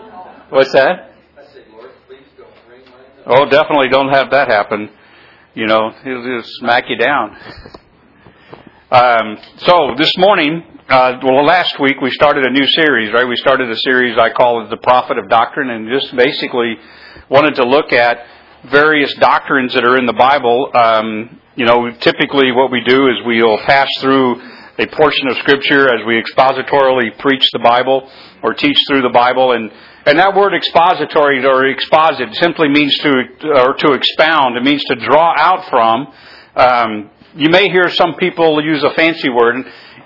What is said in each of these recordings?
What's that? I said, Lord, please don't ring my bell. Oh, definitely don't have that happen. You know, he'll just smack you down. So this morning, last week we started a new series, right? We started a series I call it The Prophet of Doctrine, and just basically wanted to look at various doctrines that are in the Bible. Typically what we do is we'll pass through a portion of Scripture as we expositorily preach the Bible or teach through the Bible, and that word expository or exposit simply means to expound. It means to draw out from. You may hear some people use a fancy word,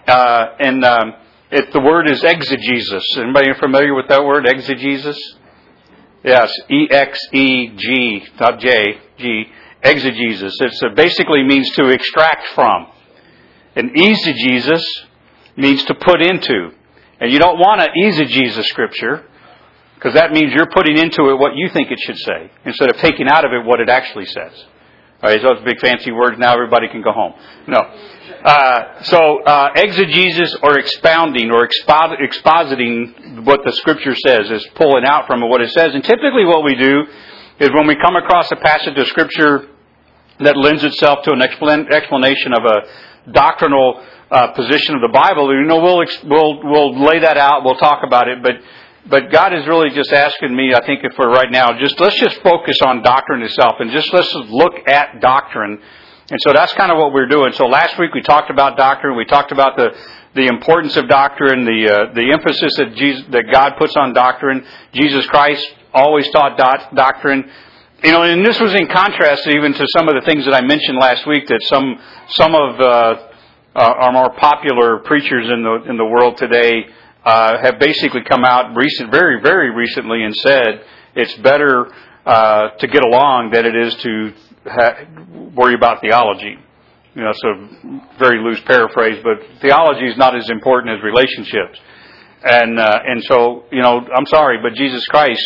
the word is exegesis. Anybody familiar with that word, exegesis? Yes, E-X-E-G, not J, G, exegesis. It basically means to extract from. And eisegesis means to put into. And you don't want to eisegesis Scripture, because that means you're putting into it what you think it should say, instead of taking out of it what it actually says. All right, so those big fancy words, now everybody can go home. No. Exegesis or expounding or expositing what the Scripture says is pulling out from it what it says. And typically what we do is when we come across a passage of Scripture that lends itself to an explanation of a doctrinal position of the Bible, we'll lay that out, we'll talk about it, but God is really just asking me, I think for right now, let's just focus on doctrine itself and let's look at doctrine. And so that's kind of what we're doing. So last week we talked about doctrine, we talked about the importance of doctrine, the emphasis that God puts on doctrine. Jesus Christ always taught doctrine. And this was in contrast even to some of the things that I mentioned last week that some of our more popular preachers in the world today have basically come out very, very recently and said it's better to get along than it is to worry about theology. It's a very loose paraphrase, but theology is not as important as relationships. And so, I'm sorry, but Jesus Christ,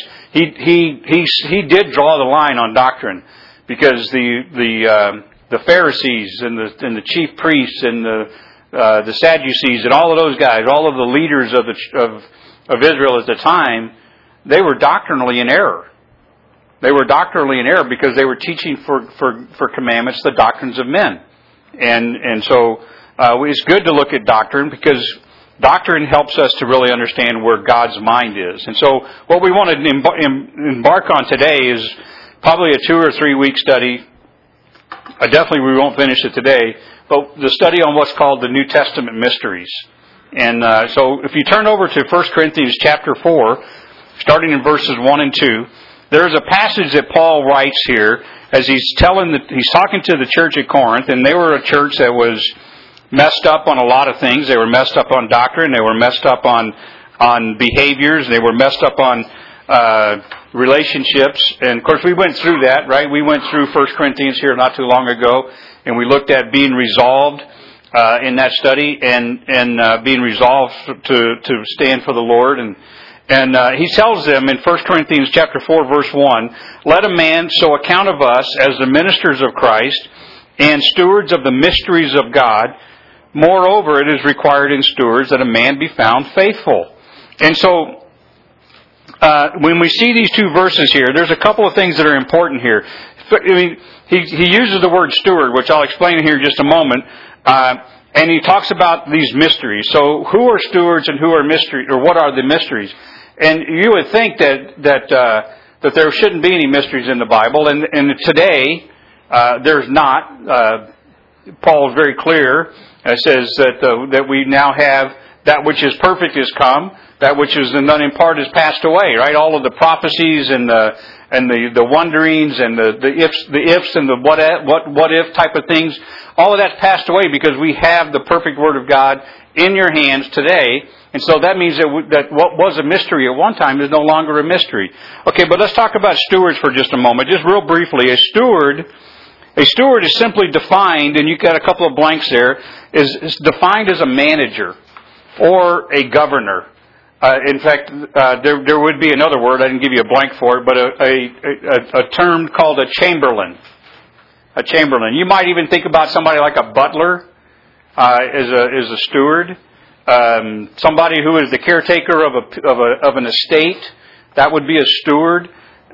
he did draw the line on doctrine, because the Pharisees and the chief priests and the Sadducees and all of those guys, all of the leaders of Israel at the time, they were doctrinally in error. They were doctrinally in error because they were teaching for commandments the doctrines of men. And so it's good to look at doctrine, because doctrine helps us to really understand where God's mind is. And so what we want to embark on today is probably a 2 or 3 week study. Definitely we won't finish it today, but the study on what's called the New Testament mysteries. And so if you turn over to 1 Corinthians chapter 4, starting in verses 1 and 2, there's a passage that Paul writes here as he's talking to the church at Corinth, and they were a church that was messed up on a lot of things. They were messed up on doctrine, they were messed up on behaviors, they were messed up on relationships. And of course we went through that, right? We went through 1 Corinthians here not too long ago, and we looked at being resolved in that study and being resolved to stand for the Lord. And he tells them in 1 Corinthians chapter 4 verse 1, "Let a man so account of us as the ministers of Christ and stewards of the mysteries of God. Moreover, it is required in stewards that a man be found faithful." And so when we see these two verses here, there's a couple of things that are important here. He uses the word steward, which I'll explain here in just a moment, and he talks about these mysteries. So who are stewards and who are mysteries, or what are the mysteries? And you would think that there shouldn't be any mysteries in the Bible, and today there's not. Paul is very clear. It says that we now have that which is perfect is come, that which is none in part is passed away. Right, all of the prophecies and the wonderings and the ifs and the what if type of things, all of that's passed away because we have the perfect Word of God in your hands today. And so that means that what was a mystery at one time is no longer a mystery. Okay, but let's talk about stewards for just a moment. Just real briefly, a steward is simply defined, and you've got a couple of blanks there, is defined as a manager or a governor. In fact, there would be another word, I didn't give you a blank for it, but a term called a chamberlain. A chamberlain. You might even think about somebody like a butler as a steward. Somebody who is the caretaker of an estate. That would be a steward.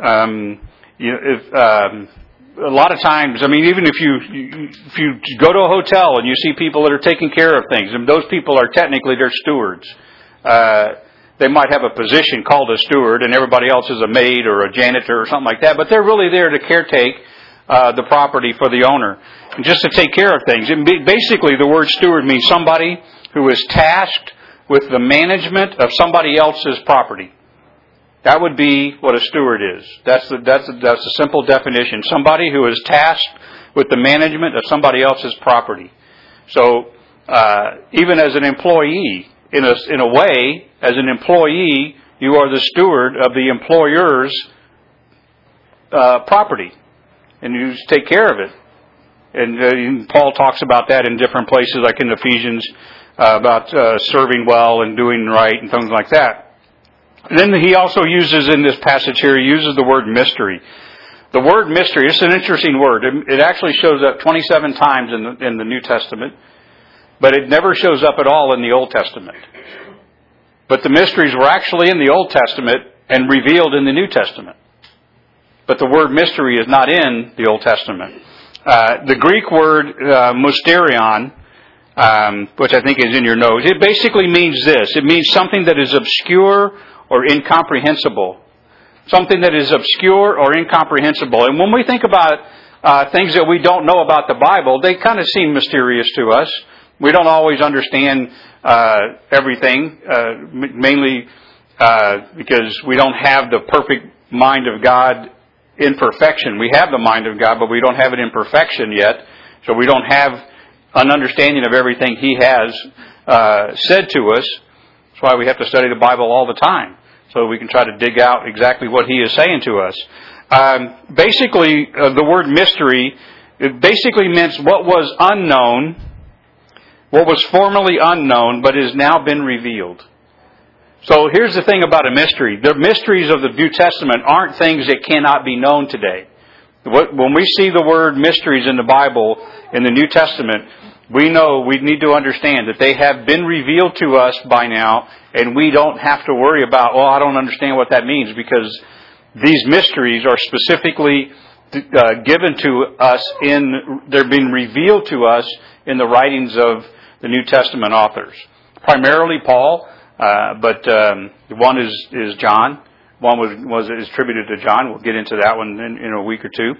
A lot of times, I mean, even if you go to a hotel and you see people that are taking care of things, and those people are technically they're stewards. They might have a position called a steward, and everybody else is a maid or a janitor or something like that. But they're really there to caretake the property for the owner, and just to take care of things. And basically, the word steward means somebody who is tasked with the management of somebody else's property. That would be what a steward is. That's a simple definition. Somebody who is tasked with the management of somebody else's property. So even as an employee, in a way, as an employee, you are the steward of the employer's property, and you take care of it. And Paul talks about that in different places, like in Ephesians, about serving well and doing right and things like that. And then he also uses in this passage here, he uses the word mystery. The word mystery, it's an interesting word. It actually shows up 27 times in the New Testament, but it never shows up at all in the Old Testament. But the mysteries were actually in the Old Testament and revealed in the New Testament. But the word mystery is not in the Old Testament. The Greek word mysterion, which I think is in your notes, it basically means this. It means something that is obscure or incomprehensible. Something that is obscure or incomprehensible. And when we think about things that we don't know about the Bible, they kind of seem mysterious to us. We don't always understand everything, mainly because we don't have the perfect mind of God in perfection. We have the mind of God, but we don't have it in perfection yet. So we don't have an understanding of everything He has said to us. That's why we have to study the Bible all the time, so we can try to dig out exactly what He is saying to us. Basically, the word mystery, it basically means what was unknown, what was formerly unknown, but has now been revealed. So here's the thing about a mystery. The mysteries of the New Testament aren't things that cannot be known today. When we see the word mysteries in the Bible, in the New Testament, we know we need to understand that they have been revealed to us by now, and we don't have to worry about, I don't understand what that means, because these mysteries are specifically given to us they're being revealed to us in the writings of the New Testament authors. Primarily Paul, but one is John. One was attributed to John. We'll get into that one in a week or two.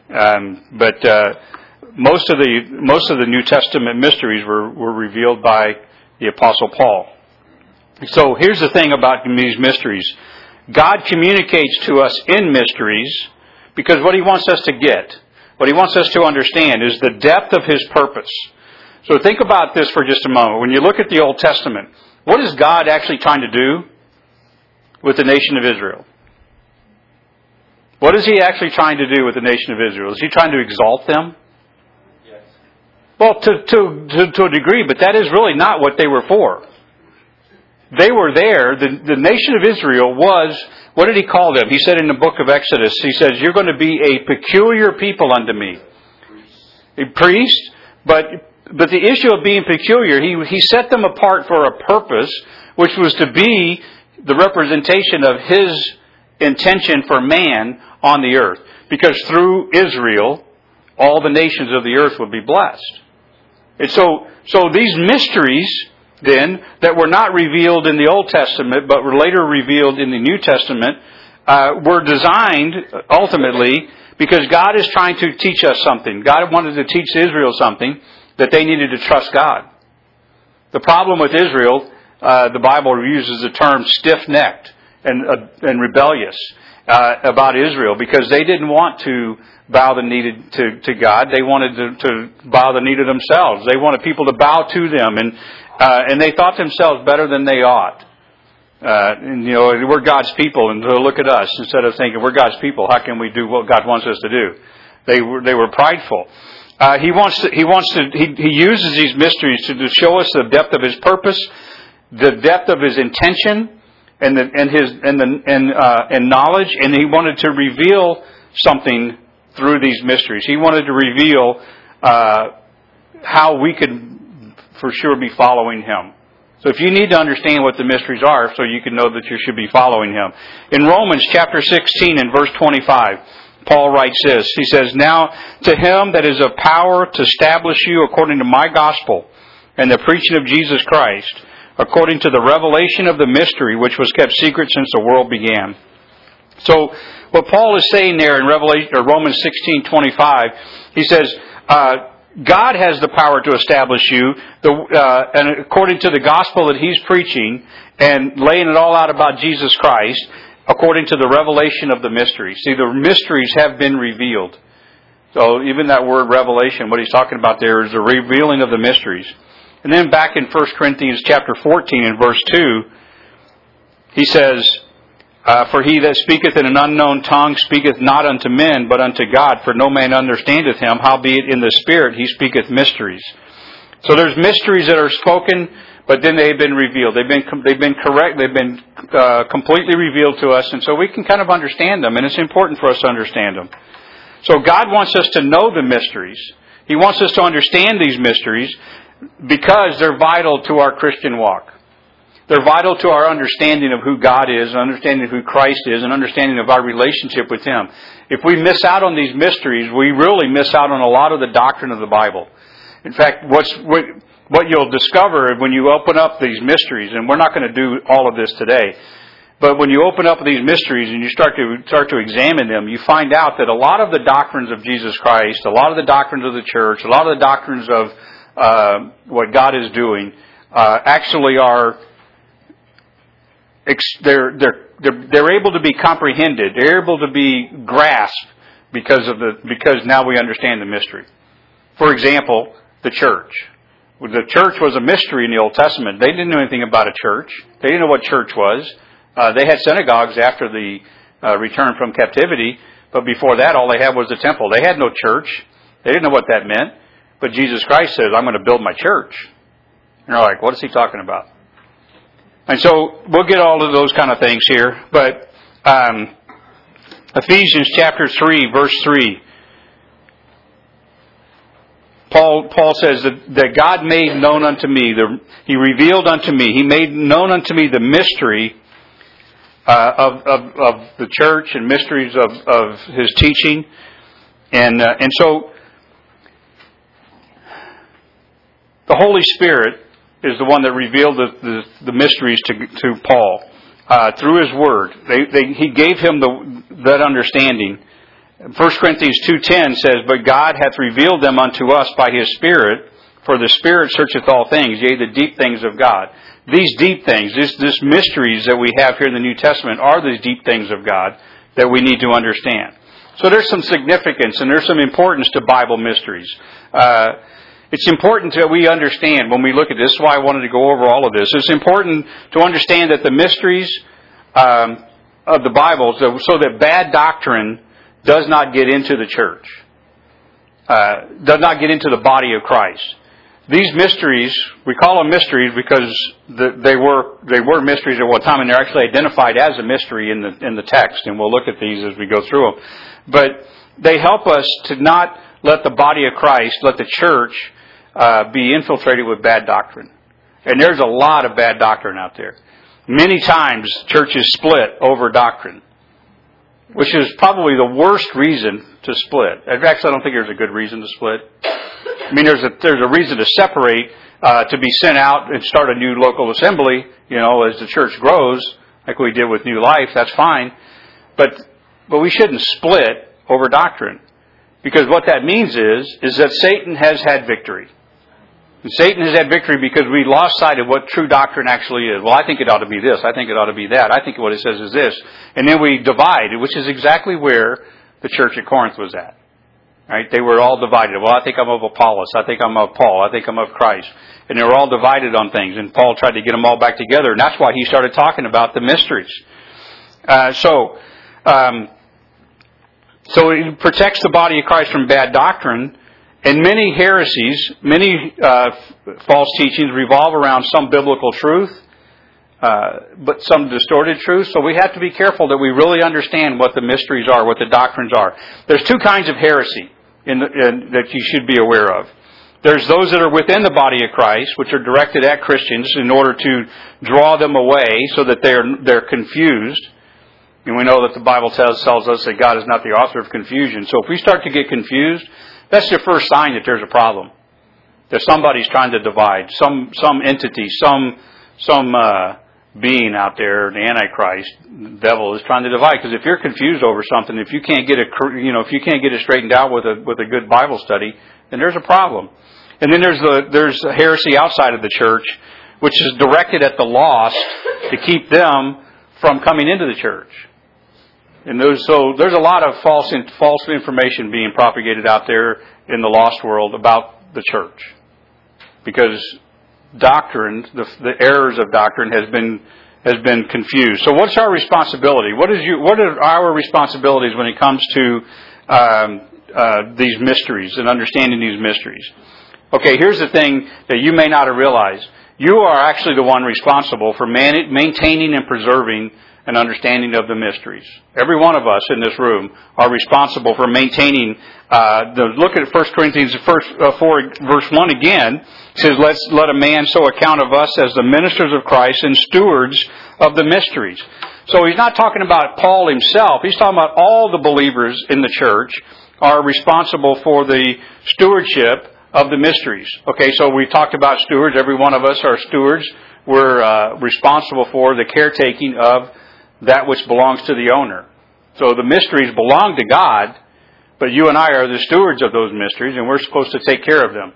But most of the New Testament mysteries were revealed by the Apostle Paul. So here's the thing about these mysteries. God communicates to us in mysteries because what He wants us to get, what He wants us to understand is the depth of His purpose. So think about this for just a moment. When you look at the Old Testament, what is God actually trying to do with the nation of Israel? What is He actually trying to do with the nation of Israel? Is He trying to exalt them? Yes. Well, to a degree, but that is really not what they were for. They were there. The nation of Israel was, what did He call them? He said in the book of Exodus, He says, you're going to be a peculiar people unto me. A priest, but the issue of being peculiar, He set them apart for a purpose, which was to be the representation of His intention for man on the earth. Because through Israel, all the nations of the earth would be blessed. And so these mysteries, then, that were not revealed in the Old Testament, but were later revealed in the New Testament, were designed, ultimately, because God is trying to teach us something. God wanted to teach Israel something, that they needed to trust God. The problem with Israel, the Bible uses the term stiff-necked and rebellious about Israel, because they didn't want to bow the knee to God. They wanted to bow the knee to themselves. They wanted people to bow to them, and they thought themselves better than they ought. We're God's people, and so look at us. Instead of thinking we're God's people, how can we do what God wants us to do? They were prideful. He uses these mysteries to show us the depth of His purpose, the depth of His intention, and knowledge, and He wanted to reveal something through these mysteries. He wanted to reveal how we could for sure be following Him. So if you need to understand what the mysteries are, so you can know that you should be following Him. In Romans chapter 16 and verse 25, Paul writes this. He says, "Now to Him that is of power to establish you according to my gospel and the preaching of Jesus Christ, according to the revelation of the mystery which was kept secret since the world began." So what Paul is saying there in Romans 16:25, he says, God has the power to establish you, and according to the gospel that He's preaching and laying it all out about Jesus Christ, according to the revelation of the mystery. See, the mysteries have been revealed. So even that word revelation, what he's talking about there is the revealing of the mysteries. And then back in 1 Corinthians chapter 14 and verse 2, he says, "For he that speaketh in an unknown tongue speaketh not unto men, but unto God, for no man understandeth him, howbeit in the Spirit he speaketh mysteries." So there's mysteries that are spoken, but then they've been revealed. They've been correct. They've been completely revealed to us, and so we can kind of understand them, and it's important for us to understand them. So God wants us to know the mysteries. He wants us to understand these mysteries because they're vital to our Christian walk. They're vital to our understanding of who God is, understanding of who Christ is, and understanding of our relationship with Him. If we miss out on these mysteries, we really miss out on a lot of the doctrine of the Bible. In fact, what you'll discover when you open up these mysteries, and we're not going to do all of this today, but when you open up these mysteries and you start to examine them, you find out that a lot of the doctrines of Jesus Christ, a lot of the doctrines of the church, a lot of the doctrines of what God is doing, actually are they're able to be comprehended. They're able to be grasped because now we understand the mystery. For example, the church. The church was a mystery in the Old Testament. They didn't know anything about a church. They didn't know what church was. They had synagogues after the return from captivity, but before that, all they had was the temple. They had no church. They didn't know what that meant. But Jesus Christ says, "I'm going to build my church." And they're like, "What is He talking about?" And so we'll get all of those kind of things here. But Ephesians chapter 3, verse 3. Paul says that God made known unto me, He revealed unto me, He made known unto me the mystery of the church and mysteries of His teaching. And so the Holy Spirit is the one that revealed the mysteries to Paul through His Word. He gave him that understanding. 1 Corinthians 2:10 says, "But God hath revealed them unto us by His Spirit, for the Spirit searcheth all things, yea, the deep things of God." These deep things, these mysteries that we have here in the New Testament are these deep things of God that we need to understand. So there's some significance and there's some importance to Bible mysteries. It's important that we understand when we look at this. This is why I wanted to go over all of this. It's important to understand that the mysteries of the Bible, so that bad doctrine does not get into the church, does not get into the body of Christ. These mysteries, we call them mysteries because they were mysteries at one time, and they're actually identified as a mystery in the text. And we'll look at these as we go through them. But they help us to not let the body of Christ, let the church, be infiltrated with bad doctrine. And there's a lot of bad doctrine out there. Many times churches split over doctrine, which is probably the worst reason to split. Actually, I don't think there's a good reason to split. I mean, there's a reason to separate, to be sent out and start a new local assembly, as the church grows, like we did with New Life. That's fine. But we shouldn't split over doctrine. Because what that means is that Satan has had victory. And Satan has had victory because we lost sight of what true doctrine actually is. Well, I think it ought to be this. I think it ought to be that. I think what it says is this. And then we divide, which is exactly where the church at Corinth was at. Right? They were all divided. Well, I think I'm of Apollos. I think I'm of Paul. I think I'm of Christ. And they were all divided on things. And Paul tried to get them all back together. And that's why he started talking about the mysteries. So it protects the body of Christ from bad doctrine. And many heresies, many false teachings revolve around some biblical truth, but some distorted truth. So we have to be careful that we really understand what the mysteries are, what the doctrines are. There's two kinds of heresy that you should be aware of. There's those that are within the body of Christ, which are directed at Christians in order to draw them away so that they're confused. And we know that the Bible tells us that God is not the author of confusion. So if we start to get confused, that's your first sign that there's a problem. That somebody's trying to divide. Some entity, some being out there, the Antichrist, the devil, is trying to divide. Because if you're confused over something, if you can't get it straightened out with a good Bible study, then there's a problem. And then there's heresy outside of the church, which is directed at the lost to keep them from coming into the church. And there's a lot of false information being propagated out there in the lost world about the church, because doctrine, the errors of doctrine, has been confused. So, what's our responsibility? What are our responsibilities when it comes to these mysteries and understanding these mysteries? Okay, here's the thing that you may not have realized. You are actually the one responsible for maintaining and preserving an understanding of the mysteries. Every one of us in this room are responsible for maintaining. Look at 1 Corinthians 4, verse 1 again. It says, let a man so account of us as the ministers of Christ and stewards of the mysteries. So he's not talking about Paul himself. He's talking about all the believers in the church are responsible for the stewardship of the mysteries. Okay, so we talked about stewards. Every one of us are stewards. We're responsible for the caretaking of that which belongs to the owner. So the mysteries belong to God, but you and I are the stewards of those mysteries, and we're supposed to take care of them.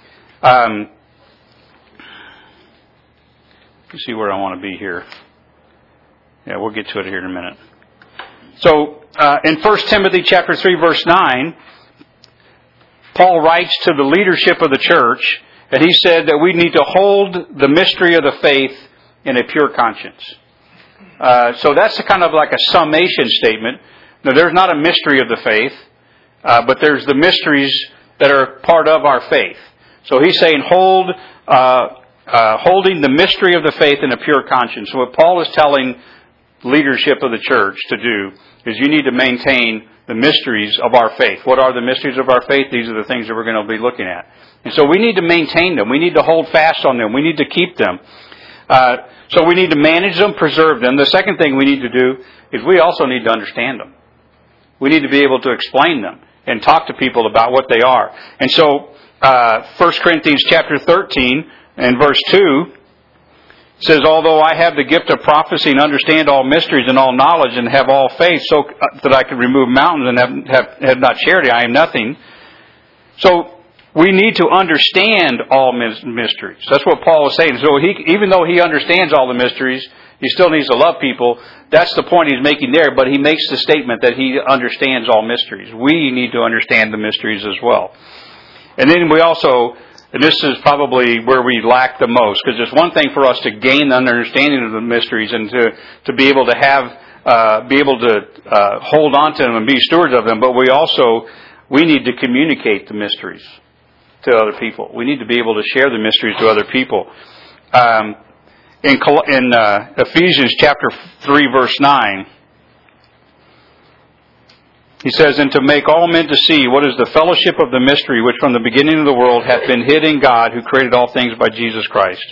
Let's see where I want to be here. Yeah, we'll get to it here in a minute. So in 1 Timothy chapter 3, verse 9, Paul writes to the leadership of the church, and he said that we need to hold the mystery of the faith in a pure conscience. So that's kind of like a summation statement. Now, there's not a mystery of the faith, but there's the mysteries that are part of our faith. So he's saying holding the mystery of the faith in a pure conscience. So what Paul is telling leadership of the church to do is you need to maintain the mysteries of our faith. What are the mysteries of our faith? These are the things that we're going to be looking at. And so we need to maintain them. We need to hold fast on them. We need to keep them. So we need to manage them, preserve them. The second thing we need to do is we also need to understand them. We need to be able to explain them and talk to people about what they are. And so 1 Corinthians chapter 13 and verse 2 says, although I have the gift of prophecy and understand all mysteries and all knowledge and have all faith so that I can remove mountains and have not charity, I am nothing. So we need to understand all mysteries. That's what Paul is saying. So even though he understands all the mysteries, he still needs to love people. That's the point he's making there, but he makes the statement that he understands all mysteries. We need to understand the mysteries as well. And then we also, and this is probably where we lack the most, because it's one thing for us to gain the understanding of the mysteries and to be able to hold on to them and be stewards of them, but we need to communicate the mysteries to other people. We need to be able to share the mysteries to other people. In Ephesians chapter 3, verse 9, he says, and to make all men to see what is the fellowship of the mystery which from the beginning of the world hath been hid in God, who created all things by Jesus Christ.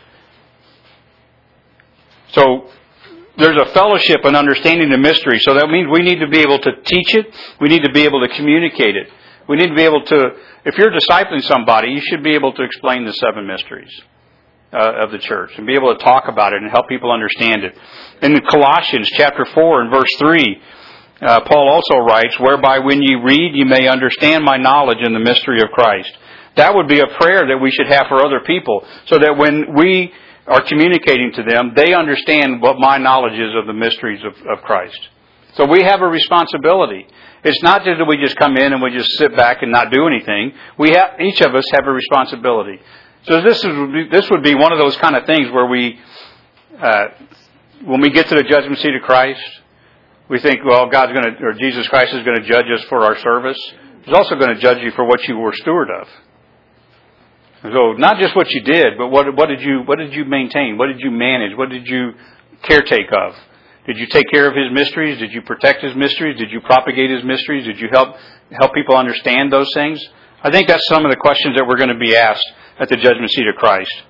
So there's a fellowship and understanding the mystery. So that means we need to be able to teach it. We need to be able to communicate it. We need to be able to, if you're discipling somebody, you should be able to explain the seven mysteries of the church and be able to talk about it and help people understand it. In Colossians chapter 4 and verse 3, Paul also writes, whereby when ye read, ye may understand my knowledge in the mystery of Christ. That would be a prayer that we should have for other people, so that when we are communicating to them, they understand what my knowledge is of the mysteries of Christ. So we have a responsibility. It's not just that we just come in and we just sit back and not do anything. Each of us have a responsibility. So this would be one of those kind of things where we, when we get to the judgment seat of Christ, we think, well, Jesus Christ is going to judge us for our service. He's also going to judge you for what you were steward of. So not just what you did, but what did you maintain? What did you manage? What did you caretake of? Did you take care of His mysteries? Did you protect His mysteries? Did you propagate His mysteries? Did you help people understand those things? I think that's some of the questions that we're going to be asked at the judgment seat of Christ.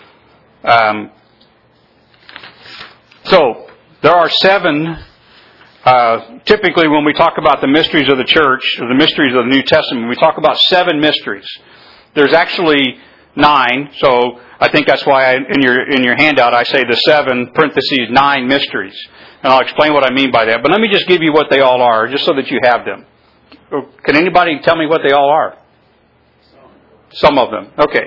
So, there are 7, typically when we talk about the mysteries of the church, or the mysteries of the New Testament, we talk about 7 mysteries. There's actually 9, so I think that's why in your handout I say the 7, parentheses, 9 mysteries. And I'll explain what I mean by that. But let me just give you what they all are, just so that you have them. Can anybody tell me what they all are? Some of them. Okay.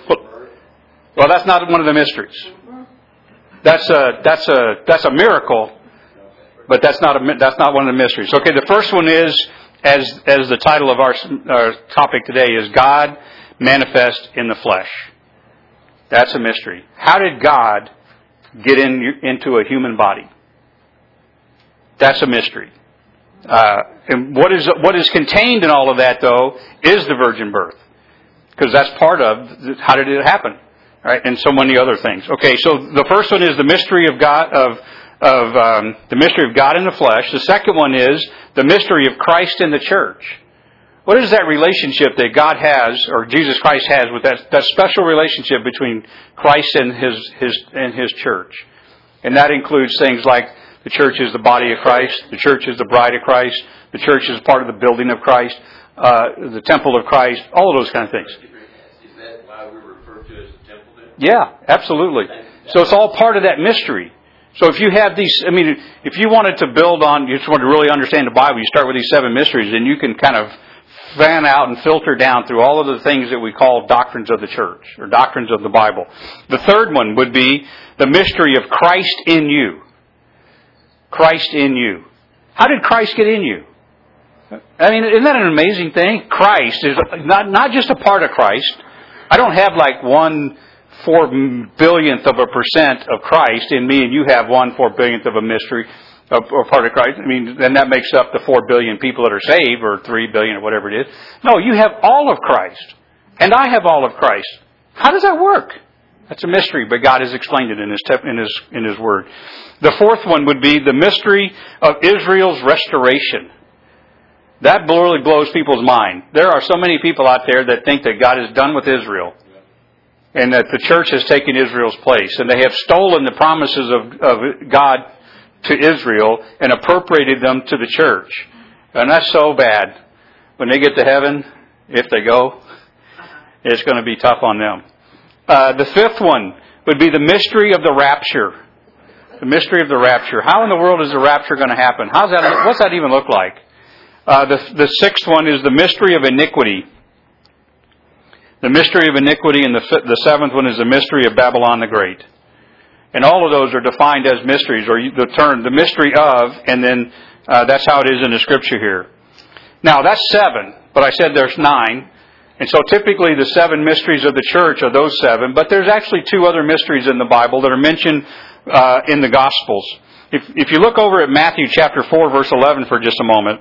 Well, that's not one of the mysteries. That's a miracle, but that's not one of the mysteries. Okay, the first one is, as the title of our topic today is, God manifest in the flesh. That's a mystery. How did God get into a human body? That's a mystery. And what is contained in all of that, though, is the virgin birth, because that's part of how did it happen, right? And so many other things. Okay, so the first one is the mystery of God the mystery of God in the flesh. The second one is the mystery of Christ in the church. What is that relationship that God has, or Jesus Christ has, with that special relationship between Christ and his church? And that includes things like the church is the body of Christ, the church is the bride of Christ, the church is part of the building of Christ, the temple of Christ, all of those kind of things. Is that why we refer to it as the temple then? Yeah, absolutely. So it's all part of that mystery. So if you have these, if you wanted to build on, you just want to really understand the Bible, you start with these 7 mysteries, and you can kind of fan out and filter down through all of the things that we call doctrines of the church, or doctrines of the Bible. The third one would be the mystery of Christ in you. Christ in you. How did Christ get in you? Isn't that an amazing thing? Christ is not just a part of Christ. I don't have like 1/4 billionth of a % of Christ in me, and you have 1/4 billionth of a mystery or part of Christ. Then that makes up the 4 billion people that are saved, or 3 billion, or whatever it is. No, you have all of Christ, and I have all of Christ. How does that work? That's a mystery, but God has explained it in His Word. The fourth one would be the mystery of Israel's restoration. That really blows people's mind. There are so many people out there that think that God is done with Israel, and that the church has taken Israel's place, and they have stolen the promises of God to Israel and appropriated them to the church. And that's so bad. When they get to heaven, if they go, it's going to be tough on them. The fifth one would be the mystery of the rapture. The mystery of the rapture. How in the world is the rapture going to happen? What's that even look like? The sixth one is the mystery of iniquity. The mystery of iniquity, and the seventh one is the mystery of Babylon the Great. And all of those are defined as mysteries, or the term, the mystery of, and then that's how it is in the Scripture here. Now, that's 7, but I said there's 9. And so typically the 7 mysteries of the church are those 7, but there's actually 2 other mysteries in the Bible that are mentioned in the Gospels. If you look over at Matthew chapter 4, verse 11 for just a moment.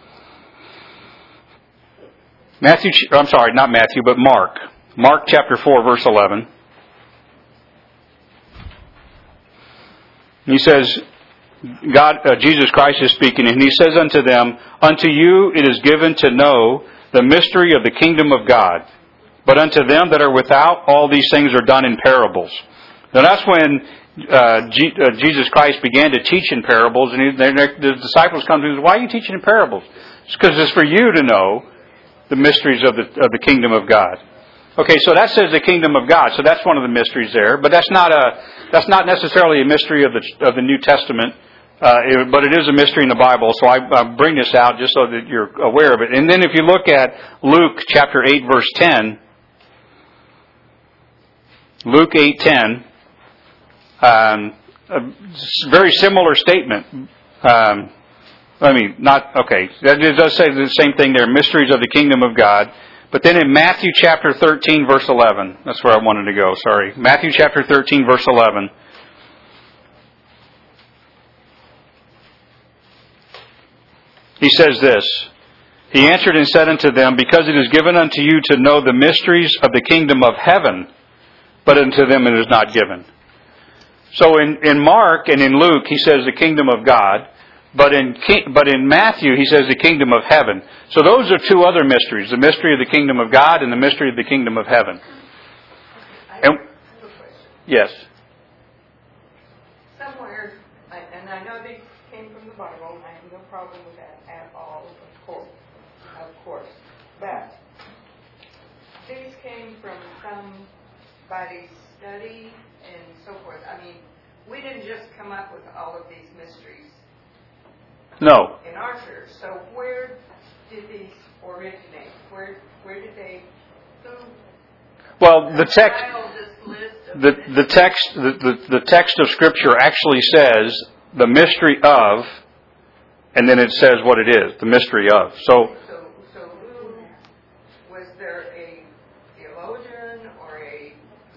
Mark. Mark chapter 4, verse 11. He says, Jesus Christ is speaking, and He says unto them, unto you it is given to know the mystery of the kingdom of God. But unto them that are without, all these things are done in parables. Now that's when Jesus Christ began to teach in parables, and the disciples come to him and say, why are you teaching in parables? It's because it's for you to know the mysteries of the kingdom of God. Okay, so that says the kingdom of God. So that's one of the mysteries there, but that's not necessarily a mystery of the New Testament, but it is a mystery in the Bible. So I bring this out just so that you're aware of it. And then if you look at Luke chapter 8, verse 10, Luke 8:10, a very similar statement. That does say the same thing there, mysteries of the kingdom of God. But then in Matthew chapter 13, verse 11, that's where I wanted to go, sorry. Matthew chapter 13, verse 11. He says this, He answered and said unto them, because it is given unto you to know the mysteries of the kingdom of heaven, but unto them it is not given. So in Mark and in Luke, he says the kingdom of God. But in Matthew, he says the kingdom of heaven. So those are two other mysteries, the mystery of the kingdom of God and the mystery of the kingdom of heaven. I have a question. Yes. Somewhere, and I know these came from the Bible, and I have no problem with that at all, of course. But these came from somebody's study and so forth. I mean, we didn't just come up with all of these mysteries. No. In our church. So where did these originate? Where did they? Who? Well, the text. Compiled this list of The text of Scripture actually says the mystery of, and then it says what it is, the mystery of. So who was there a theologian or a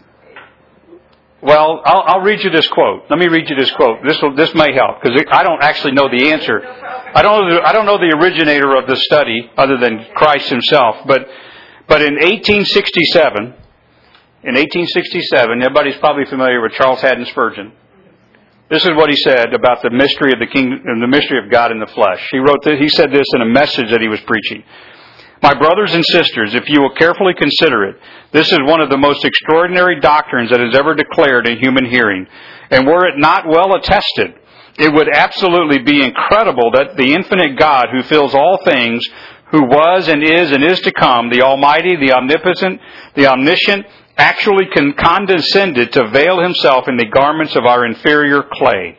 well, I'll read you this quote. Let me read you this quote. This may help because I don't actually know the answer. I don't know the originator of the study other than Christ Himself. But in 1867. In 1867, everybody's probably familiar with Charles Haddon Spurgeon. This is what he said about the mystery of the kingdom and the mystery of God in the flesh. He said this in a message that he was preaching. My brothers and sisters, if you will carefully consider it, this is one of the most extraordinary doctrines that is ever declared in human hearing. And were it not well attested, it would absolutely be incredible that the infinite God who fills all things, who was and is to come, the Almighty, the Omnipotent, the Omniscient, actually condescended to veil Himself in the garments of our inferior clay.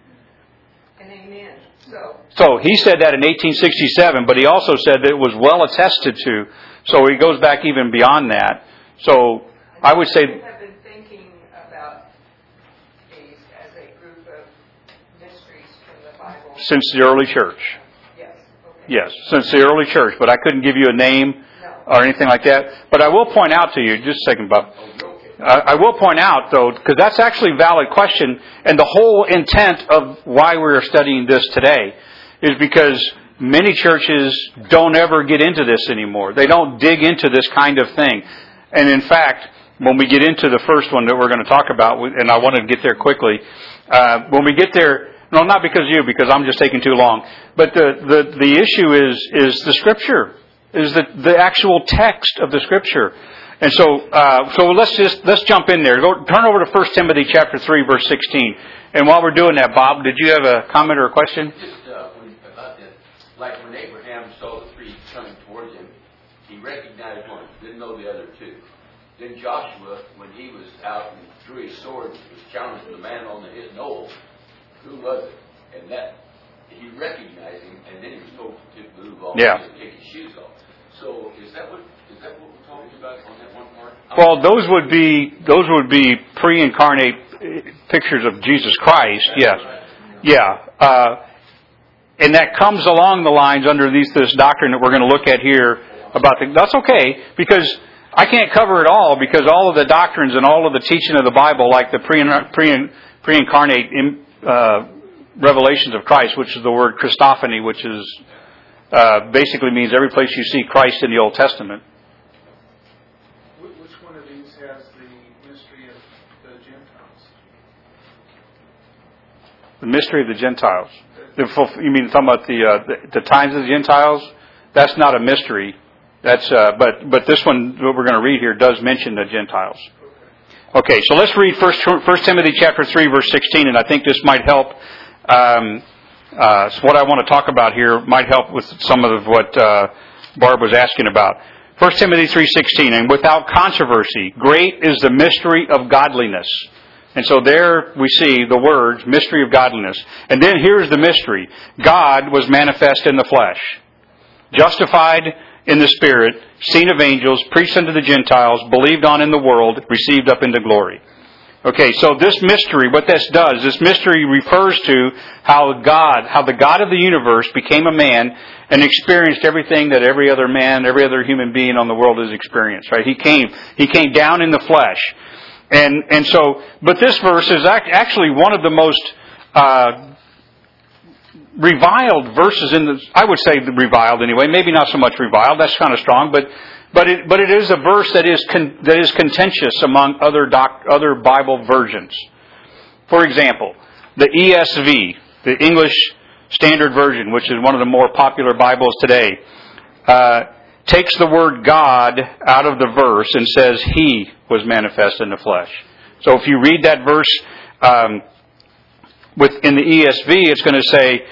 And amen. So he said that in 1867, but he also said that it was well attested to. So he goes back even beyond that. So I would say... You have been thinking about these as a group of mysteries from the Bible. Since the early church. Yes. Okay. Yes, since the early church. But I couldn't give you a name or anything like that. But I will point out to you, just a second, Bob. I will point out, though, because that's actually a valid question, and the whole intent of why we're studying this today is because many churches don't ever get into this anymore. They don't dig into this kind of thing. And in fact, when we get into the first one that we're going to talk about, and I want to get there quickly, when we get there, no, not because of you, because I'm just taking too long, but the issue is the Scripture. Is the actual text of the Scripture. And so let's jump in there. Turn over to 1 Timothy chapter 3, verse 16. And while we're doing that, Bob, did you have a comment or a question? Just about that. Like when Abraham saw the three coming towards him, he recognized one, didn't know the other two. Then Joshua, when he was out and drew his sword, was challenging the man on the knoll, who was it? And that he recognized him, and then he was told to move on and take his shoes off. So is that what we're talking about on that one part? Well, those would be pre-incarnate pictures of Jesus Christ. Yes, yeah, and that comes along the lines under this doctrine that we're going to look at here about that's okay because I can't cover it all because all of the doctrines and all of the teaching of the Bible, like the pre-incarnate revelations of Christ, which is the word Christophany, which is basically means every place you see Christ in the Old Testament. Which one of these has the mystery of the Gentiles? The mystery of the Gentiles. You mean talking about the times of the Gentiles? That's not a mystery. That's but this one, what we're going to read here, does mention the Gentiles. Okay, so let's read 1 Timothy chapter 3, verse 16, and I think this might help. So what I want to talk about here might help with some of what Barb was asking about. 1 Timothy 3:16, and without controversy, great is the mystery of godliness. And so there we see the words, mystery of godliness. And then here's the mystery. God was manifest in the flesh, justified in the Spirit, seen of angels, preached unto the Gentiles, believed on in the world, received up into glory. Okay, so this mystery, what this does, this mystery refers to how the God of the universe became a man and experienced everything that every other man, every other human being on the world has experienced, right? He came down in the flesh. And so, but this verse is actually one of the most reviled verses I would say reviled anyway, maybe not so much reviled, that's kind of strong, but it is a verse that is contentious among other Bible versions. For example, the ESV, the English Standard Version, which is one of the more popular Bibles today, takes the word God out of the verse and says He was manifest in the flesh. So if you read that verse in the ESV, it's going to say,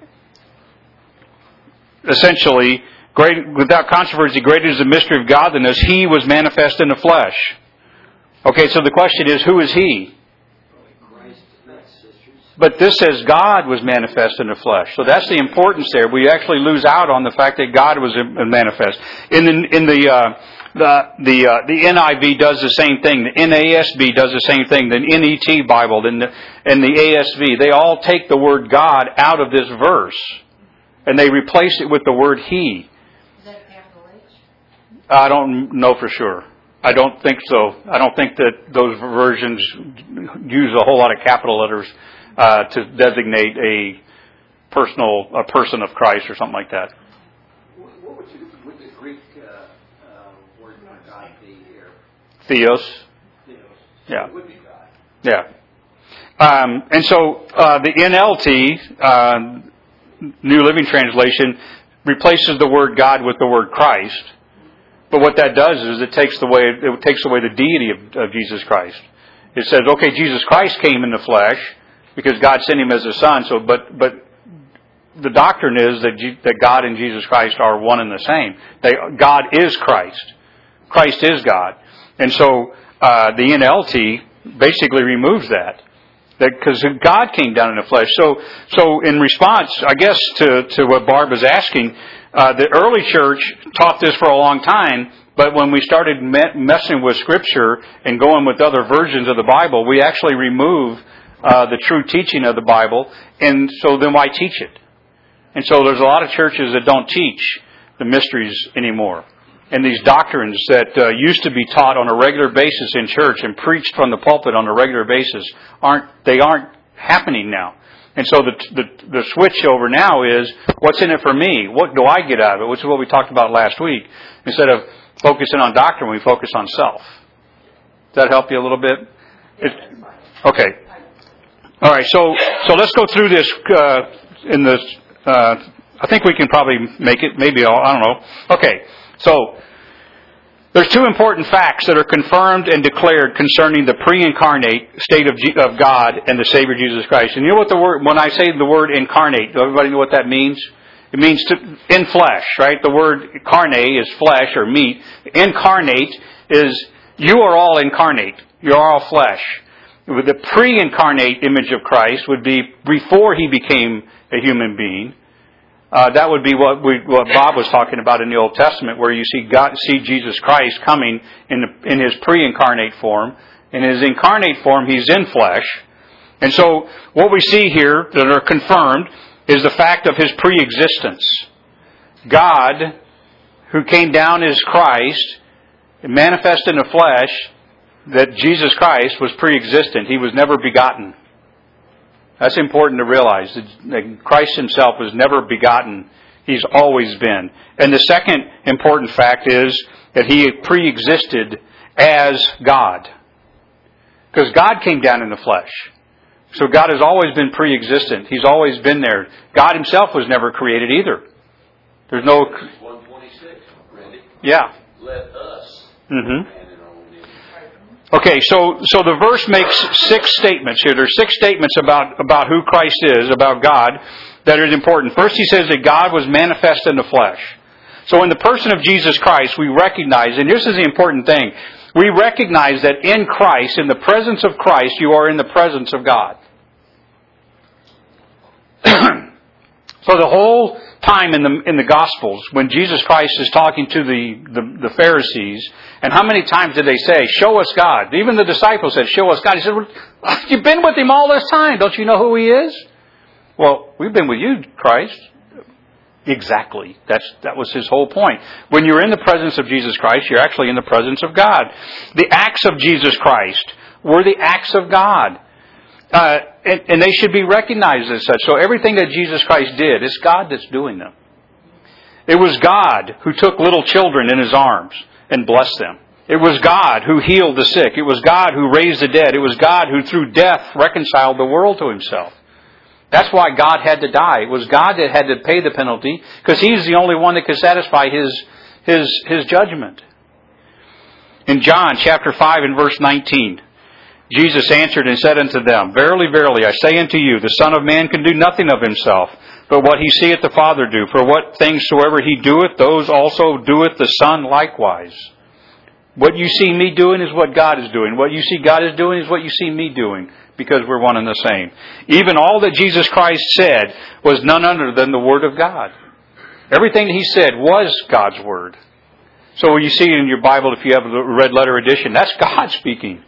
essentially, without controversy, great is the mystery of godliness, He was manifest in the flesh. Okay, so the question is, who is He? But this says God was manifest in the flesh. So that's the importance there. We actually lose out on the fact that God was manifest. The NIV does the same thing. The NASB does the same thing. The NET Bible and the ASV, they all take the word God out of this verse and they replace it with the word He. Is that a capital H? I don't know for sure. I don't think so. I don't think that those versions use a whole lot of capital letters to designate a person of Christ or something like that. What would the Greek word for God be here? Theos. Theos. Yeah. It would be God. Yeah. And so the NLT, New Living Translation, replaces the word God with the word Christ. But what that does is it takes away the deity of Jesus Christ. It says, okay, Jesus Christ came in the flesh because God sent Him as a Son. So, but the doctrine is that God and Jesus Christ are one and the same. God is Christ. Christ is God. And so the NLT basically removes that because God came down in the flesh. So in response, I guess, to what Barb is asking, the early church taught this for a long time, but when we started messing with Scripture and going with other versions of the Bible, we actually remove the true teaching of the Bible, and so then why teach it? And so there's a lot of churches that don't teach the mysteries anymore. And these doctrines that used to be taught on a regular basis in church and preached from the pulpit on a regular basis aren't happening now. And so the switch over now is, what's in it for me? What do I get out of it? Which is what we talked about last week. Instead of focusing on doctrine, we focus on self. Does that help you a little bit? Okay. All right. So let's go through this I think we can probably make it. Maybe I don't know. Okay. So there's two important facts that are confirmed and declared concerning the pre-incarnate state of God and the Savior Jesus Christ. And you know what when I say the word incarnate, does everybody know what that means? It means in flesh, right? The word carne is flesh or meat. Incarnate is, you are all incarnate. You're all flesh. The pre-incarnate image of Christ would be before He became a human being. That would be what Bob was talking about in the Old Testament, where you see Jesus Christ coming in His pre-incarnate form. In His incarnate form, He's in flesh. And so what we see here that are confirmed is the fact of His pre-existence. God, who came down as Christ, manifest in the flesh, that Jesus Christ was pre-existent. He was never begotten. That's important to realize, that Christ Himself was never begotten. He's always been. And the second important fact is that He pre-existed as God. Because God came down in the flesh. So God has always been pre-existent. He's always been there. God Himself was never created either. There's no... 126, Randy. Yeah. Let us. Okay, so the verse makes 6 statements here. There's 6 statements about who Christ is, about God, that is important. First, He says that God was manifest in the flesh. So in the person of Jesus Christ, we recognize, and this is the important thing, we recognize that in Christ, in the presence of Christ, you are in the presence of God. So the whole time in the Gospels, when Jesus Christ is talking to the Pharisees, and how many times did they say, "Show us God"? Even the disciples said, "Show us God." He said, "Well, you've been with Him all this time. Don't you know who He is?" Well, we've been with you, Christ. Exactly. That was His whole point. When you're in the presence of Jesus Christ, you're actually in the presence of God. The acts of Jesus Christ were the acts of God. And they should be recognized as such. So everything that Jesus Christ did, it's God that's doing them. It was God who took little children in His arms and blessed them. It was God who healed the sick. It was God who raised the dead. It was God who through death reconciled the world to Himself. That's why God had to die. It was God that had to pay the penalty, because He's the only one that could satisfy His judgment. In John chapter 5 and verse 19, Jesus answered and said unto them, Verily, verily, I say unto you, the Son of Man can do nothing of himself, but what He seeth the Father do. For what things soever He doeth, those also doeth the Son likewise. What you see me doing is what God is doing. What you see God is doing is what you see me doing, because we're one and the same. Even all that Jesus Christ said was none other than the Word of God. Everything that He said was God's Word. So when you see it in your Bible, if you have a red letter edition, that's God speaking.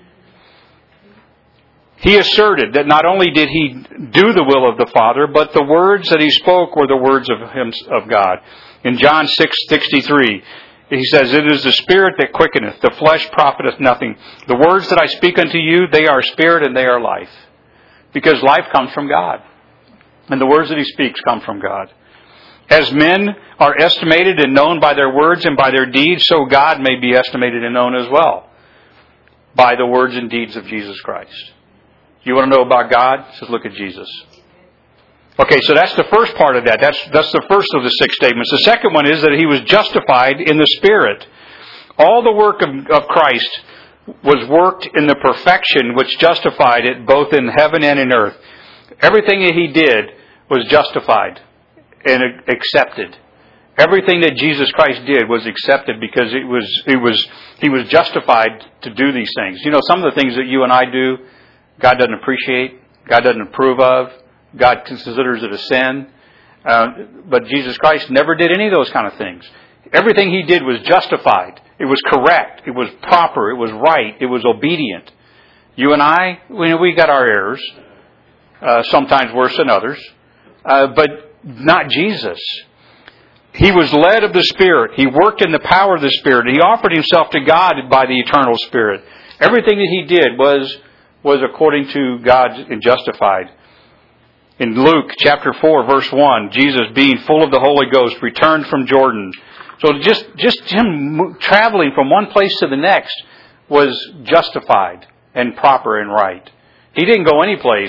He asserted that not only did He do the will of the Father, but the words that He spoke were the words of God. In John 6:63, He says, It is the Spirit that quickeneth, the flesh profiteth nothing. The words that I speak unto you, they are spirit and they are life. Because life comes from God. And the words that He speaks come from God. As men are estimated and known by their words and by their deeds, so God may be estimated and known as well by the words and deeds of Jesus Christ. You want to know about God? Just look at Jesus. Okay, so that's the first part of that. That's the first of the 6 statements. The second one is that He was justified in the Spirit. All the work of Christ was worked in the perfection which justified it both in heaven and in earth. Everything that He did was justified and accepted. Everything that Jesus Christ did was accepted because He was justified to do these things. You know, some of the things that you and I do, God doesn't appreciate, God doesn't approve of, God considers it a sin. But Jesus Christ never did any of those kind of things. Everything He did was justified. It was correct. It was proper. It was right. It was obedient. You and I, we got our errors, sometimes worse than others, but not Jesus. He was led of the Spirit. He worked in the power of the Spirit. He offered Himself to God by the eternal Spirit. Everything that He did was according to God and justified. In Luke chapter 4, verse 1, Jesus, being full of the Holy Ghost, returned from Jordan. So just Him traveling from one place to the next was justified and proper and right. He didn't go any place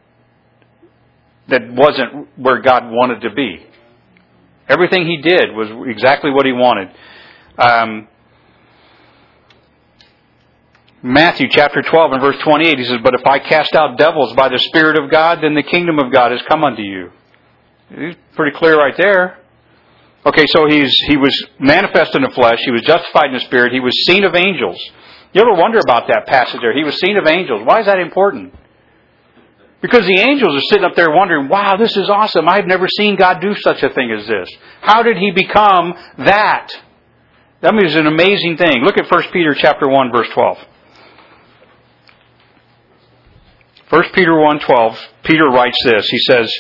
that wasn't where God wanted to be. Everything He did was exactly what He wanted. Matthew chapter 12 and verse 28, He says, But if I cast out devils by the Spirit of God, then the kingdom of God has come unto you. He's pretty clear right there. Okay, so He was manifest in the flesh. He was justified in the Spirit. He was seen of angels. You ever wonder about that passage there? He was seen of angels. Why is that important? Because the angels are sitting up there wondering, wow, this is awesome. I've never seen God do such a thing as this. How did He become that? That means an amazing thing. Look at 1 Peter chapter 1, verse 12. 1 Peter 1:12, Peter writes this. He says,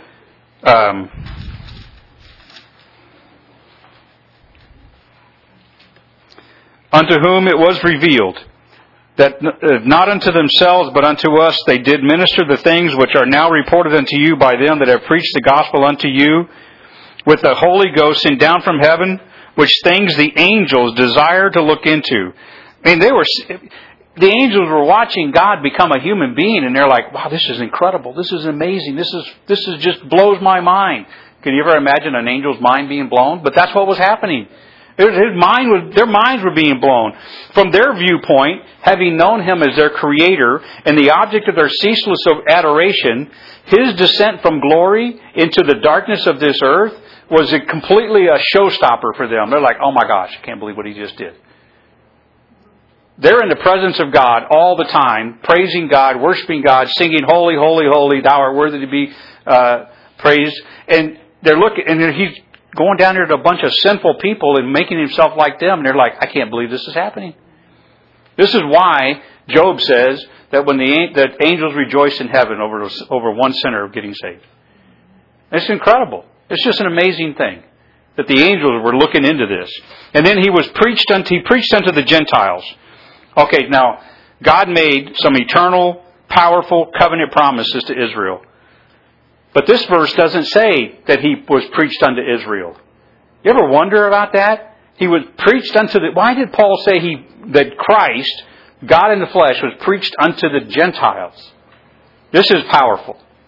Unto whom it was revealed, that not unto themselves, but unto us they did minister the things which are now reported unto you by them that have preached the gospel unto you, with the Holy Ghost sent down from heaven, which things the angels desire to look into. I mean, the angels were watching God become a human being, and they're like, wow, this is incredible. This is amazing. This is just blows my mind. Can you ever imagine an angel's mind being blown? But that's what was happening. Their minds were being blown. From their viewpoint, having known Him as their Creator and the object of their ceaseless adoration, His descent from glory into the darkness of this earth was completely a showstopper for them. They're like, oh my gosh, I can't believe what He just did. They're in the presence of God all the time, praising God, worshiping God, singing, Holy, holy, holy, Thou art worthy to be praised. And they're looking, and He's going down there to a bunch of sinful people and making Himself like them. And they're like, I can't believe this is happening. This is why Job says that that angels rejoice in heaven over one sinner getting saved. It's incredible. It's just an amazing thing that the angels were looking into this. And then He preached unto the Gentiles. Okay, now, God made some eternal, powerful covenant promises to Israel. But this verse doesn't say that He was preached unto Israel. You ever wonder about that? He was preached unto why did Paul say that Christ, God in the flesh, was preached unto the Gentiles? This is powerful.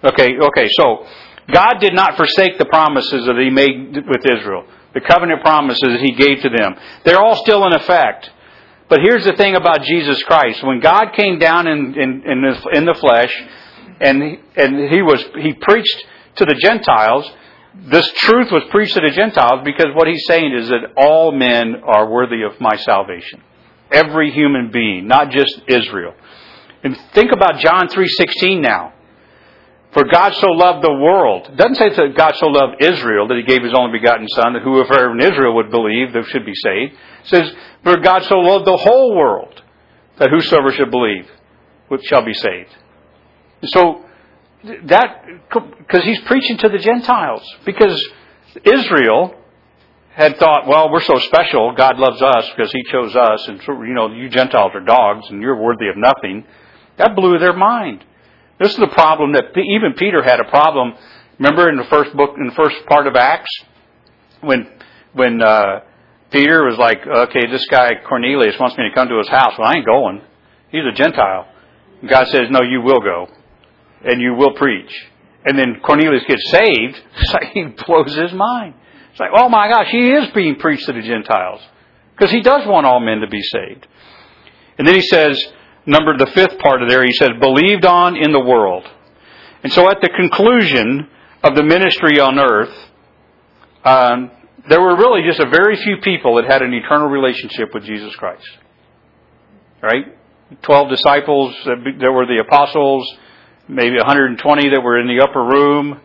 Okay, so God did not forsake the promises that He made with Israel. The covenant promises that He gave to them. They're all still in effect. But here's the thing about Jesus Christ. When God came down in the flesh, and He preached to the Gentiles, this truth was preached to the Gentiles because what He's saying is that all men are worthy of my salvation. Every human being, not just Israel. And think about John 3:16 now. For God so loved the world. It doesn't say that God so loved Israel that He gave His only begotten Son, that whoever in Israel would believe, they should be saved. It says, for God so loved the whole world, that whosoever should believe shall be saved. So, because He's preaching to the Gentiles. Because Israel had thought, well, we're so special, God loves us because He chose us, and you Gentiles are dogs, and you're worthy of nothing. That blew their mind. This is the problem that even Peter had a problem. Remember in the first part of Acts, when Peter was like, okay, this guy Cornelius wants me to come to his house. Well, I ain't going. He's a Gentile. And God says, no, you will go, and you will preach. And then Cornelius gets saved. It's like he blows his mind. It's like, oh my gosh, he is being preached to the Gentiles, because He does want all men to be saved. And then He says, the fifth part of there, He says, believed on in the world. And so at the conclusion of the ministry on earth, there were really just a very few people that had an eternal relationship with Jesus Christ. Right? 12 disciples, there were the apostles, maybe 120 that were in the upper room,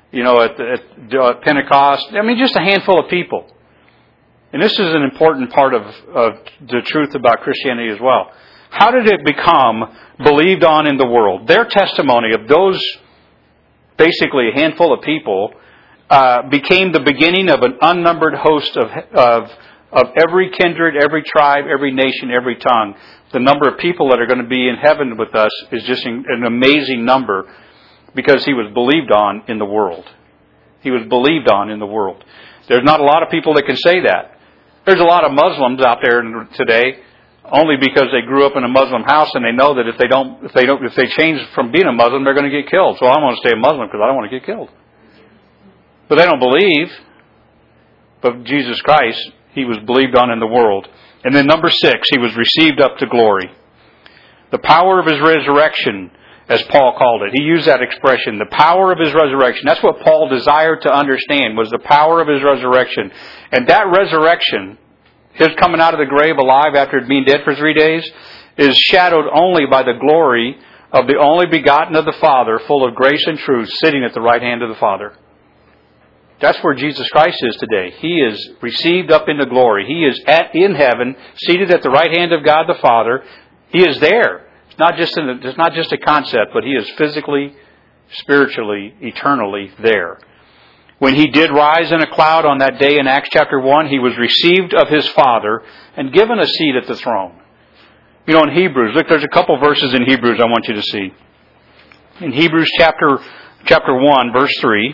at Pentecost. I mean, just a handful of people. And this is an important part of the truth about Christianity as well. How did it become believed on in the world? Their testimony of those, basically a handful of people, became the beginning of an unnumbered host of every kindred, every tribe, every nation, every tongue. The number of people that are going to be in heaven with us is just an amazing number, because He was believed on in the world. He was believed on in the world. There's not a lot of people that can say that. There's a lot of Muslims out there today, only because they grew up in a Muslim house and they know that if they change from being a Muslim, they're going to get killed. So I want to stay a Muslim because I don't want to get killed. But they don't believe. But Jesus Christ, He was believed on in the world. And then number 6, He was received up to glory. The power of His resurrection, as Paul called it. He used that expression, the power of His resurrection. That's what Paul desired to understand, was the power of His resurrection. And that resurrection, His coming out of the grave alive after being dead for 3 days, is shadowed only by the glory of the only begotten of the Father, full of grace and truth, sitting at the right hand of the Father. That's where Jesus Christ is today. He is received up into glory. He is in heaven, seated at the right hand of God the Father. He is there. It's not just a concept, but He is physically, spiritually, eternally there. When He did rise in a cloud on that day in Acts chapter 1, He was received of His Father and given a seat at the throne. In Hebrews, look, there's a couple verses in Hebrews I want you to see. In Hebrews chapter 1, verse 3,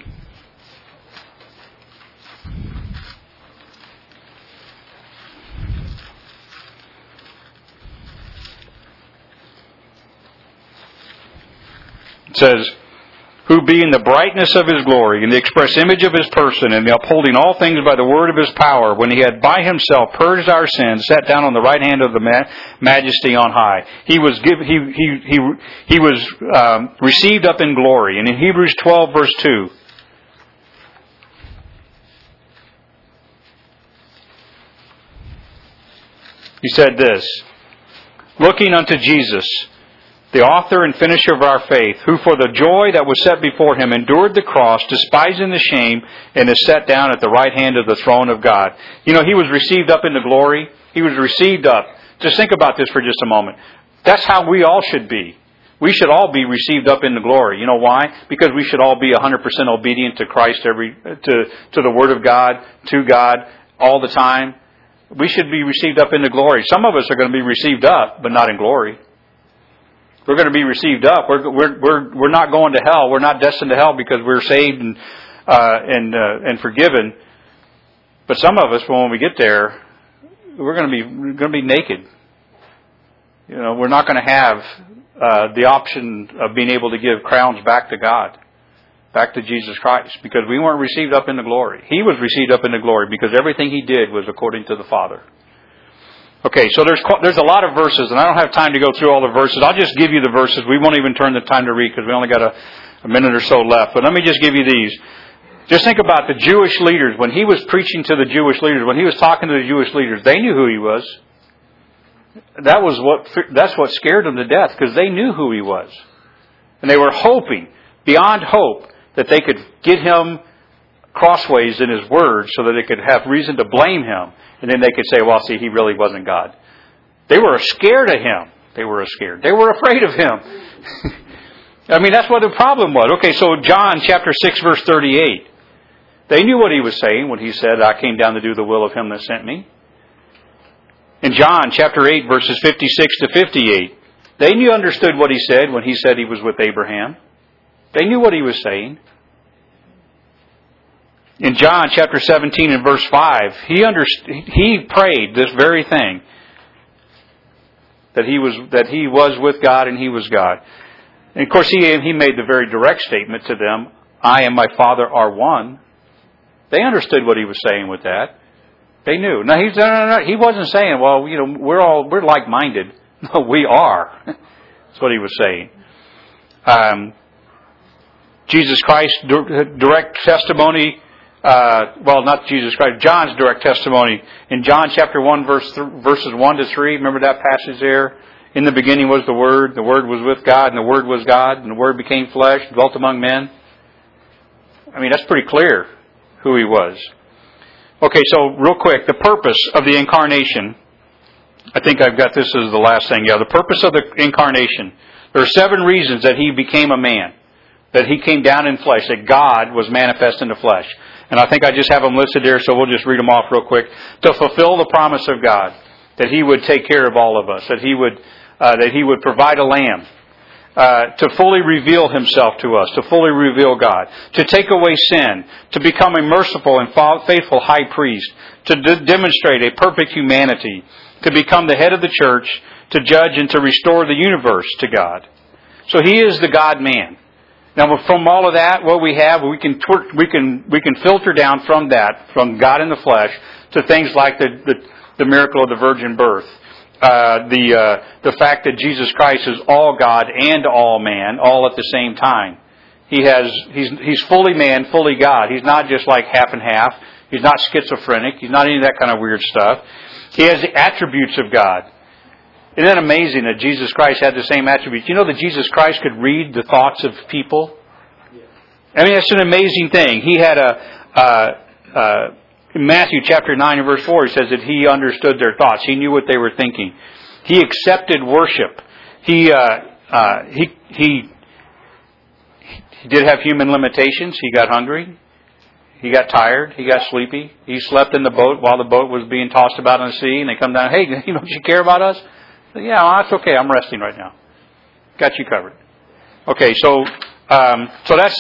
it says, who being the brightness of His glory and the express image of His person and the upholding all things by the word of His power, when He had by Himself purged our sins, sat down on the right hand of the majesty on high. He was received up in glory. And in Hebrews 12 verse 2, He said this, looking unto Jesus, the author and finisher of our faith, who for the joy that was set before Him endured the cross, despising the shame, and is set down at the right hand of the throne of God. He was received up into glory. He was received up. Just think about this for just a moment. That's how we all should be. We should all be received up into glory. You know why? Because we should all be 100% obedient to Christ, to the Word of God, to God, all the time. We should be received up into glory. Some of us are going to be received up, but not in glory. We're going to be received up. We're not going to hell. We're not destined to hell because we're saved and forgiven. But some of us, when we get there, we're going to be naked. We're not going to have the option of being able to give crowns back to God. back to Jesus Christ, because we weren't received up into glory. He was received up into glory because everything He did was according to the Father. Okay, so there's a lot of verses, and I don't have time to go through all the verses. I'll just give you the verses. We won't even turn the time to read because we only got a minute or so left. But let me just give you these. Just think about the Jewish leaders. When He was preaching to the Jewish leaders, when He was talking to the Jewish leaders, they knew who He was. That's what scared them to death, because they knew who He was. And they were hoping, beyond hope, that they could get Him crossways in His Word so that they could have reason to blame Him. And then they could say, well, see, He really wasn't God. They were scared of Him. They were scared. They were afraid of Him. I mean, that's what the problem was. Okay, so John chapter 6, verse 38. They knew what He was saying when He said, I came down to do the will of Him that sent me. In John chapter 8, verses 56 to 58, they understood what He said when He said He was with Abraham. They knew what He was saying. In John chapter 17 and verse 5, he prayed this very thing, that he was with God and He was God. And of course, he made the very direct statement to them, I and my Father are one. They understood what He was saying with that. They knew. Now, He wasn't saying, well, we're like-minded. No, we are. That's what He was saying. Jesus Christ's direct testimony, not Jesus Christ, John's direct testimony in John chapter 1, verses 1 to 3. Remember that passage there? In the beginning was the Word was with God, and the Word was God, and the Word became flesh, dwelt among men. I mean, that's pretty clear who He was. Okay, so real quick, the purpose of the incarnation. I think I've got this as the last thing. Yeah, the purpose of the incarnation. There are 7 reasons that He became a man, that He came down in flesh, that God was manifest in the flesh. And I think I just have them listed there, so we'll just read them off real quick. To fulfill the promise of God, that He would take care of all of us, that He would provide a lamb, to fully reveal Himself to us, to fully reveal God, to take away sin, to become a merciful and faithful high priest, to demonstrate a perfect humanity, to become the head of the church, to judge and to restore the universe to God. So He is the God-man. Now, from all of that, what we have, we can filter down from that, from God in the flesh, to things like the miracle of the virgin birth, the fact that Jesus Christ is all God and all man, all at the same time. He's fully man, fully God. He's not just like half and half. He's not schizophrenic. He's not any of that kind of weird stuff. He has the attributes of God. Isn't that amazing that Jesus Christ had the same attributes? You know that Jesus Christ could read the thoughts of people? I mean, that's an amazing thing. He had in Matthew chapter 9 and verse 4, He says that He understood their thoughts. He knew what they were thinking. He accepted worship. He did have human limitations. He got hungry. He got tired. He got sleepy. He slept in the boat while the boat was being tossed about in the sea, and they come down, hey, don't you care about us? Yeah, well, that's okay. I'm resting right now. Got you covered. Okay, so that's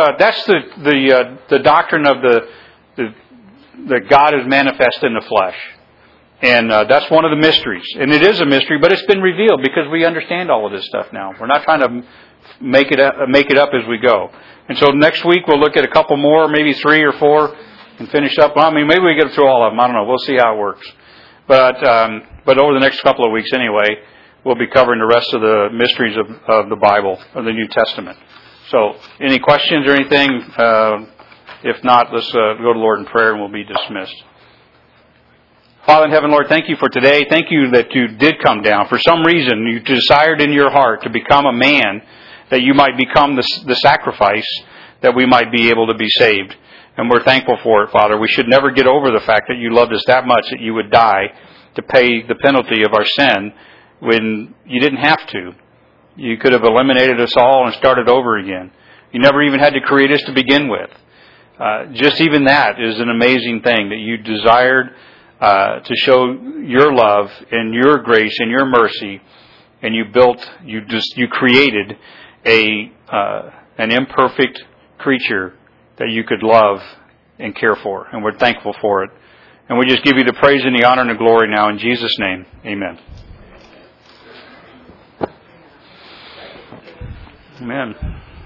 the doctrine of that God is manifest in the flesh, and that's one of the mysteries. And it is a mystery, but it's been revealed because we understand all of this stuff now. We're not trying to make it up as we go. And so next week we'll look at a couple more, maybe 3 or 4, and finish up. Well, I mean, maybe we get through all of them. I don't know. We'll see how it works. But over the next couple of weeks anyway, we'll be covering the rest of the mysteries of the Bible, of the New Testament. So, any questions or anything? If not, let's go to the Lord in prayer and we'll be dismissed. Father in heaven, Lord, thank You for today. Thank You that You did come down. For some reason, You desired in Your heart to become a man, that You might become the sacrifice, that we might be able to be saved. And we're thankful for it, Father. We should never get over the fact that You loved us that much that You would die to pay the penalty of our sin when You didn't have to. You could have eliminated us all and started over again. You never even had to create us to begin with. Just even that is an amazing thing, that You desired to show Your love and Your grace and Your mercy, and You created an imperfect creature that You could love and care for, and we're thankful for it. And we just give You the praise and the honor and the glory now in Jesus' name. Amen. Amen.